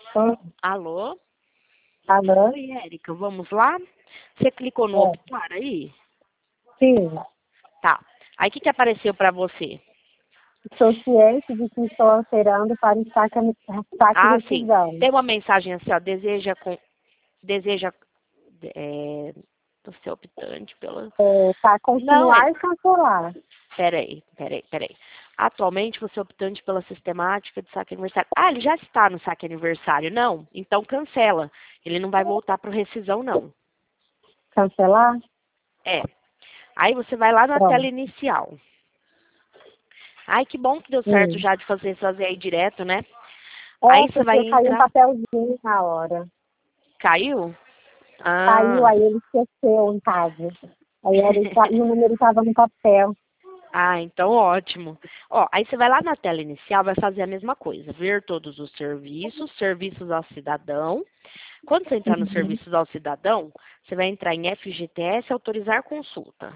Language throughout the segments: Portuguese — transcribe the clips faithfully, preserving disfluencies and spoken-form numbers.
Oi, Alô? alô? Oi, Érica, vamos lá? Você clicou no É, optar aí? sim, Tá. Aí o que, que apareceu para você? sou ciente de que estou alterando para o saque, saque Ah, sim. rescisão. Tem uma mensagem assim, ó. Deseja com. Deseja. É, do seu optante pela. É, para Não, é. continuar e cancelar. Peraí, peraí, peraí. Atualmente você é optante pela sistemática de saque aniversário. Ah, ele já está no saque aniversário. Não? Então cancela. Ele não vai voltar para rescisão, não. Cancelar? É. Aí você vai lá na tela Pronto. inicial. Ai, que bom que deu certo Hum. já de fazer fazer aí direto, né? É, Aí você vai porque caiu um entrar. papelzinho na hora. Caiu? Caiu, Ah. aí ele esqueceu em casa. Aí era, e o número estava no papel. Ah, então ótimo. Ó, aí você vai lá na tela inicial, vai fazer a mesma coisa. Ver todos os serviços, serviços ao cidadão. Quando você entrar nos Uhum. serviços ao cidadão, você vai entrar em F G T S, autorizar consulta.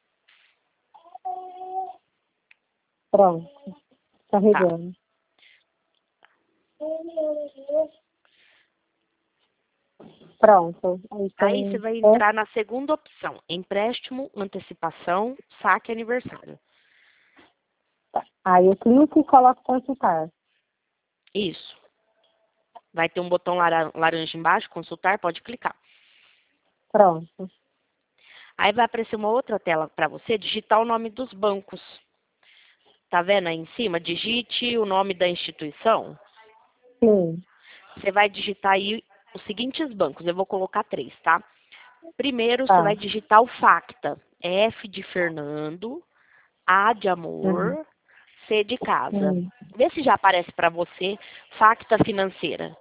Pronto, Tá. carregando. Pronto. Aí Aí você tem. vai É, entrar na segunda opção, empréstimo, antecipação, saque aniversário. aí eu clico e coloco consultar. Isso. Vai ter um botão lara- laranja embaixo, consultar, pode clicar. Pronto. Aí vai aparecer uma outra tela para você digitar o nome dos bancos. Tá vendo aí em cima? Digite o nome da instituição. Sim. Você vai digitar aí os seguintes bancos. Eu vou colocar três, tá? Primeiro, você vai Tá. digitar o Facta. F de Fernando, A de Uhum. amor, C de casa. Hum. Vê se já aparece para você Facta financeira.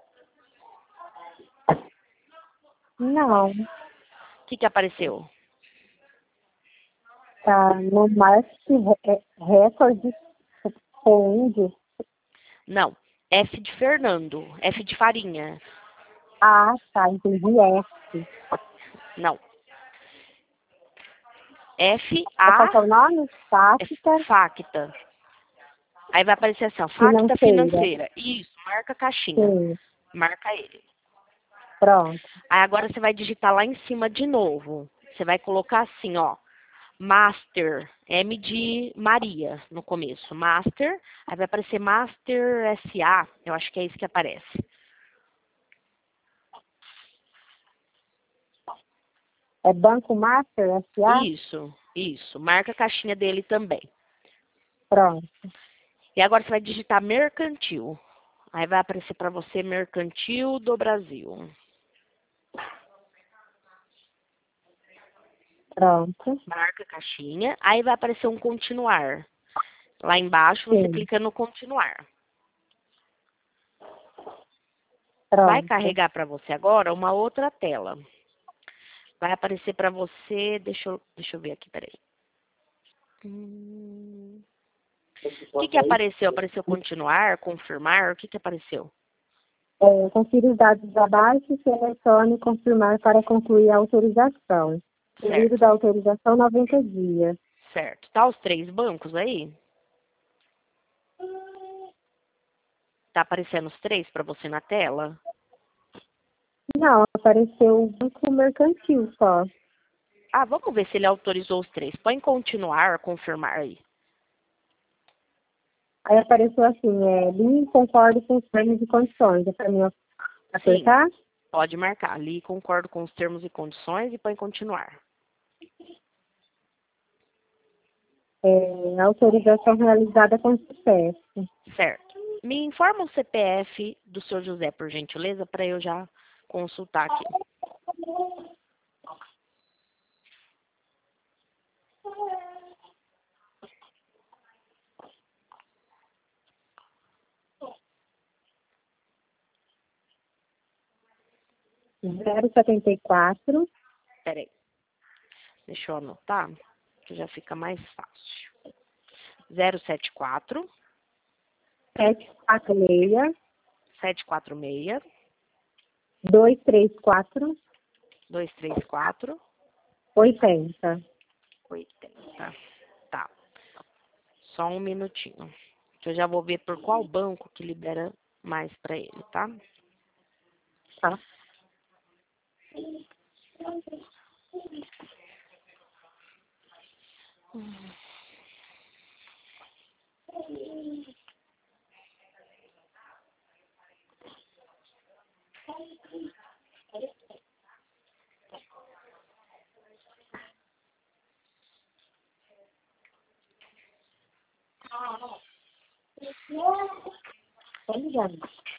Não, O que, que apareceu? tá no marketing re- recorde onde? Não. F de Fernando. F de farinha. Ah, tá, entendi F. Não. F, Qual A, que é o nome? é Tática Facta. Aí vai aparecer assim, ó, Facta financeira. financeira. Isso, marca a caixinha. Sim, Marca ele. pronto. Aí agora você vai digitar lá em cima de novo. Você vai colocar assim, ó, Master, M de Maria no começo. Master, aí vai aparecer Master S A, eu acho que é isso que aparece. É Banco Master S A? Isso, isso. Marca a caixinha dele também. Pronto, E agora você vai digitar Mercantil. Aí vai aparecer para você Mercantil do Brasil. pronto. Marca a caixinha, aí vai aparecer um continuar. Lá embaixo você Sim, clica no continuar. Vai pronto. carregar para você agora uma outra tela. Vai aparecer para você, deixa eu, deixa eu ver aqui, peraí. Hum, o que que apareceu? Apareceu continuar, confirmar? O que que apareceu? É, confira os dados abaixo e selecione confirmar para concluir a autorização. Período Certo, da autorização noventa dias. certo. Tá os três bancos aí? Tá aparecendo os três para você na tela? Não, apareceu o Banco Mercantil só. Ah, vamos ver se ele autorizou os três. Põe continuar, confirmar aí. Aí apareceu assim, é, li e concordo com os termos e condições. É para mim Sim, apertar? pode marcar. Ali concordo com os termos e condições e põe continuar. É, autorização realizada com sucesso. Certo. Me informa o C P F do senhor José, por gentileza, para eu já consultar aqui. zero setenta e quatro, Peraí, deixa eu anotar, que já fica mais fácil. zero sete quatro, sete quatro seis, sete quatro seis, dois três quatro, dois três quatro, oitenta. oitenta. Tá, só um minutinho. Que eu já vou ver por qual banco que libera mais para ele, tá? Tá. Tá ligado.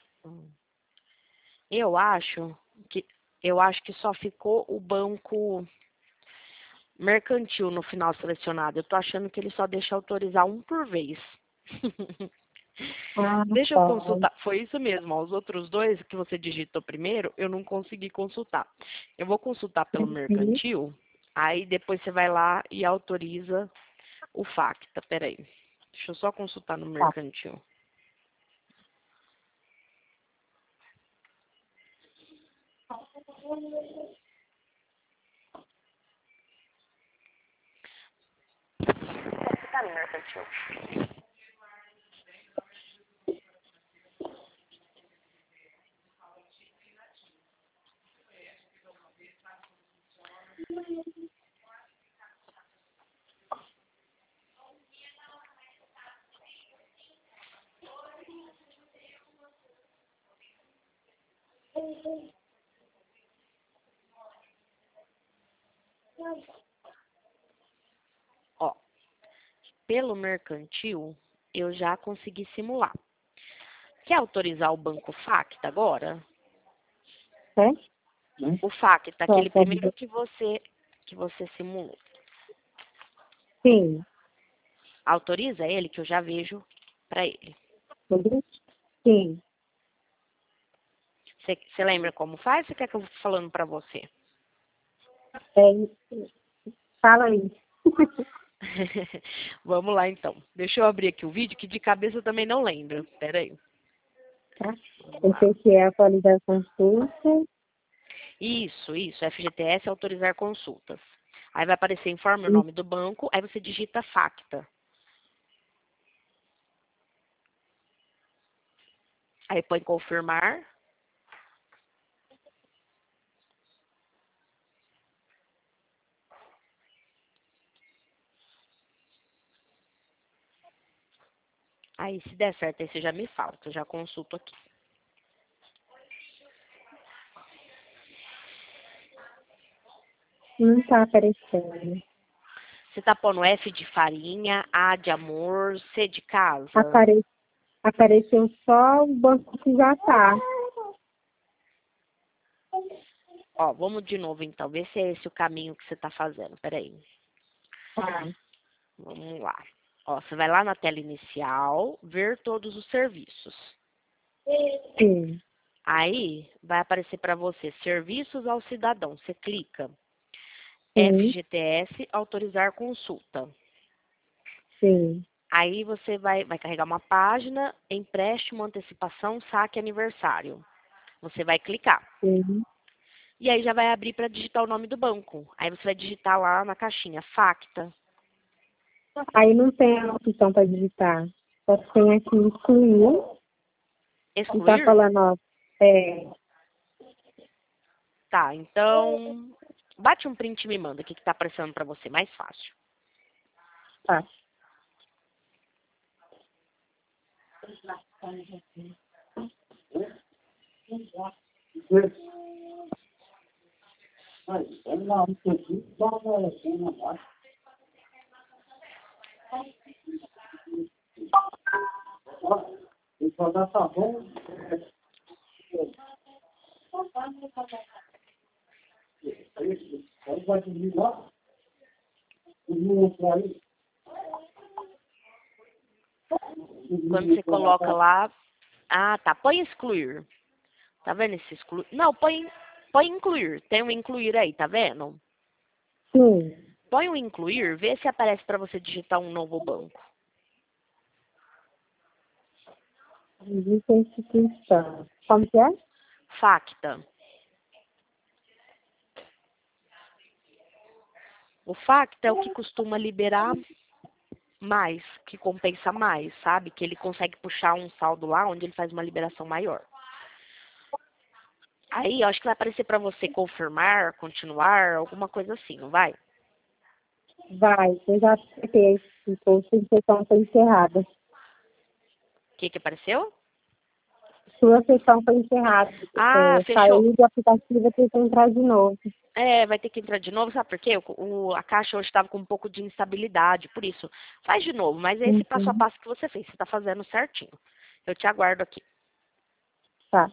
Eu acho que eu acho que só ficou o banco mercantil no final selecionado. Eu tô achando que ele só deixa autorizar um por vez. Ah, Deixa eu tá. consultar. Foi isso mesmo. Ó, os outros dois que você digitou primeiro, eu não consegui consultar. Eu vou consultar pelo Uhum. mercantil, aí depois você vai lá e autoriza o Facta. Peraí. Deixa eu só consultar no Tá. mercantil. Tá no mercantil. Ó, pelo mercantil, eu já consegui simular. Quer autorizar o banco Facta agora? É? O Facta, Só aquele pode primeiro ver. que você que você simulou. Sim. Autoriza ele que eu já vejo para ele. Tudo? Sim. Você, você lembra como faz? Você quer que eu vou falando para você? É, fala aí. Vamos lá então. Deixa eu abrir aqui o vídeo que de cabeça eu também não lembro. Pera aí. Tá? Vamos Eu lá. sei que é atualizar consulta. Isso, isso. F G T S autorizar consultas. Aí vai aparecer informe o E nome do banco, aí você digita Facta. Aí põe confirmar. Aí se der certo, aí você já me fala, que eu já consulto aqui. não tá aparecendo. Você tá pondo F de farinha, A de amor, C de casa. Apare... Apareceu só o banco que já tá. Ó, vamos de novo então, ver se é esse o caminho que você tá fazendo. Peraí. Tá. Vamos lá. Ó, você vai lá na tela inicial, ver todos os serviços. Sim. Aí vai aparecer para você serviços ao cidadão. Você clica Sim. F G T S autorizar consulta. Sim. Aí você vai, vai carregar uma página, empréstimo, antecipação, saque, aniversário. Você vai clicar. Sim. E aí já vai abrir para digitar o nome do banco. Aí você vai digitar lá na caixinha Facta. Aí não tem a opção para digitar. Só tem aqui excluir. E tá Excluir? falando, ó, é, Tá, então bate um print e me manda o que, que tá aparecendo para você, mais fácil. tá. Quando você coloca lá, ah, tá, põe excluir. Tá vendo esse excluir? Não, põe, põe incluir. Tem um incluir aí, tá vendo? Sim. Põe o incluir, vê se aparece para você digitar um novo banco. Visita a instituição. Como que é? Facta. O Facta é o que costuma liberar mais, que compensa mais, sabe? Que ele consegue puxar um saldo lá onde ele faz uma liberação maior. Aí, eu acho que vai aparecer para você confirmar, continuar, alguma coisa assim, não vai? Vai, eu já acertei. Então, sua sessão foi encerrada. O que que apareceu? Sua sessão foi encerrada. Ah, É, fechou. saiu do aplicativo e tem que entrar de novo. É, vai ter que entrar de novo, sabe por quê? O, o- a caixa hoje estava com um pouco de instabilidade, por isso. Faz de novo, mas é esse passo a Uhum. passo que você fez, você está fazendo certinho. Eu te aguardo aqui. Tá.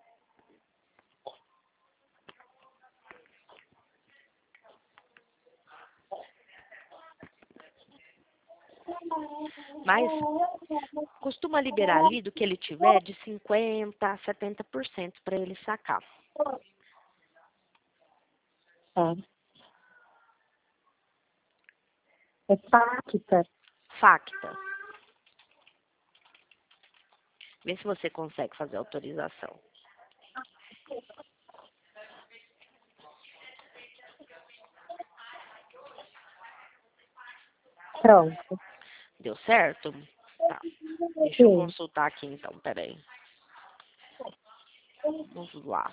Mas costuma liberar ali do que ele tiver de cinquenta a setenta por cento para ele sacar. Tá. É Pacta. Facta. Vê se você consegue fazer a autorização. Pronto. Deu certo? Tá. Deixa eu Sim. consultar aqui então, peraí. Vamos lá.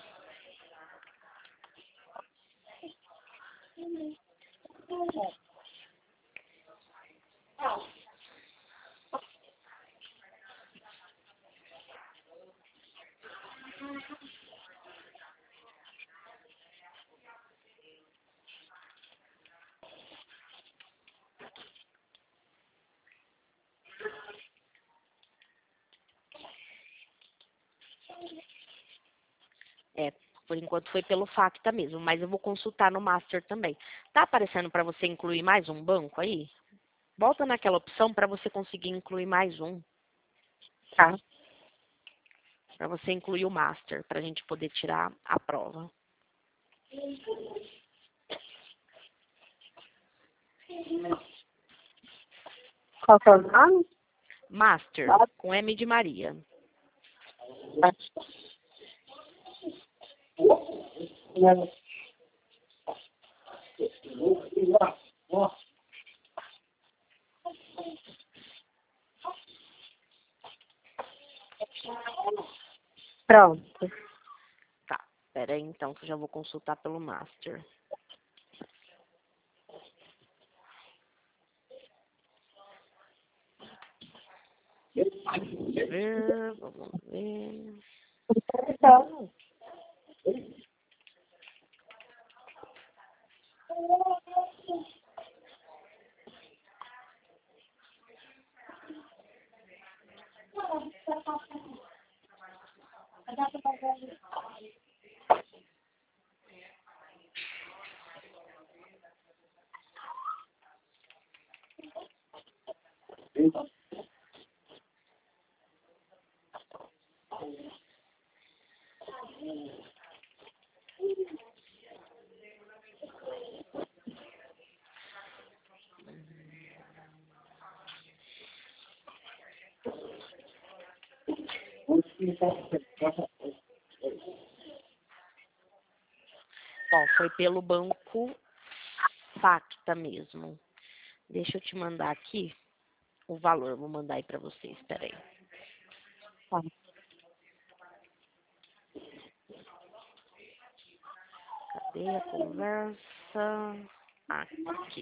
É, por enquanto foi pelo Facta mesmo, mas eu vou consultar no Master também. Tá aparecendo para você incluir mais um banco aí? Volta naquela opção para você conseguir incluir mais um, Tá. para você incluir o Master, para a gente poder tirar a prova. Qual que é o nome? Master, com M de Maria. Pronto. Tá, pera aí então que eu já vou consultar pelo Master. Vamos ver, vamos ver. Então, Ó, foi pelo banco Facta mesmo. Deixa eu te mandar aqui o valor, vou mandar aí pra vocês, peraí. tá. Cadê a conversa? Aqui.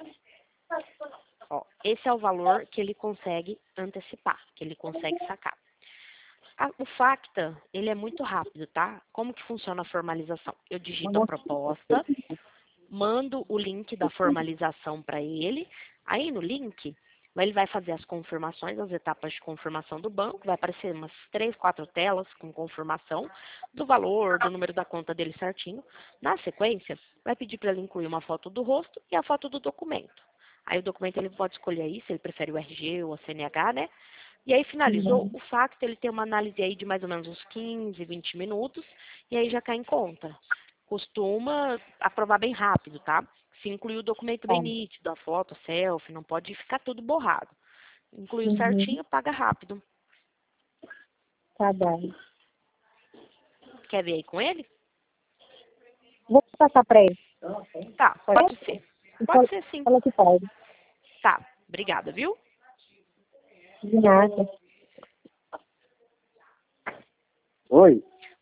Ó, esse é o valor que ele consegue antecipar, que ele consegue sacar. A- o Facta, ele é muito rápido, tá? Como que funciona a formalização? Eu digito a proposta, mando o link da formalização para ele. Aí no link, ele vai fazer as confirmações, as etapas de confirmação do banco. Vai aparecer umas três, quatro telas com confirmação do valor, do número da conta dele certinho. Na sequência, vai pedir para ele incluir uma foto do rosto e a foto do documento. Aí o documento ele pode escolher aí se ele prefere o R G ou a C N H, né? E aí finalizou, Uhum. o Facta ele tem uma análise aí de mais ou menos uns quinze, vinte minutos, e aí já cai em conta. Costuma aprovar bem rápido, tá? Se incluir o documento Tá. bem nítido, a foto, a selfie, não pode ficar tudo borrado. Incluiu Uhum. certinho, paga rápido. Tá bom. Quer ver aí com ele? Vou passar para ele. Tá, Pode? pode ser. Pode Então, ser sim. fala que pode. Tá, obrigada, viu? De nada. Oi.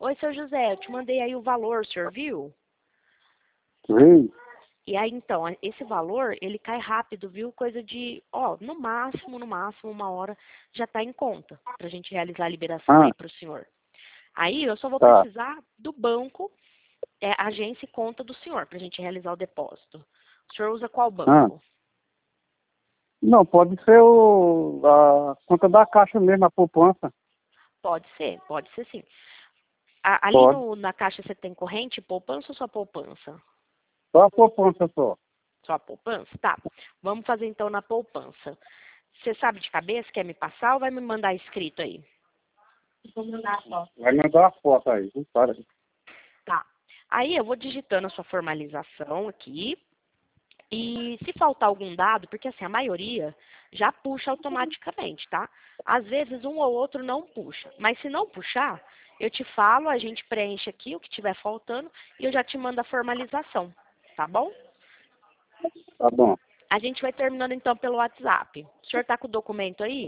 Oi, seu José, eu te mandei aí o valor, o senhor viu? Sim. E aí, então, esse valor, ele cai rápido, viu? Coisa de, ó, no máximo, no máximo, uma hora já tá em conta pra gente realizar a liberação Ah, aí pro senhor. Aí, eu só vou tá. precisar do banco, é, agência e conta do senhor pra gente realizar o depósito. O senhor usa qual Ah. banco? Não, pode ser o, a conta da Caixa mesmo, a poupança. Pode ser, pode ser sim. A- ali Pode. no, na caixa você tem corrente, poupança ou só poupança? Só a poupança só. Só a poupança? Tá. Vamos fazer então na poupança. Você sabe de cabeça, quer me passar ou vai me mandar escrito aí? Vou mandar a foto. Vai mandar a foto aí, viu? Para. Tá. Aí eu vou digitando a sua formalização aqui. E se faltar algum dado, porque assim, a maioria já puxa automaticamente, tá? Às vezes um ou outro não puxa. Mas se não puxar, eu te falo, a gente preenche aqui o que tiver faltando e eu já te mando a formalização, tá bom? Tá bom. A gente vai terminando então pelo WhatsApp. O senhor tá com o documento aí?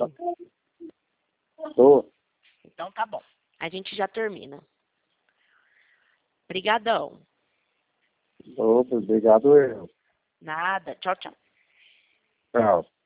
Tô. Então tá bom. A gente já termina. Obrigadão. Opa, obrigado eu. Nada. Tchau, tchau. Tchau.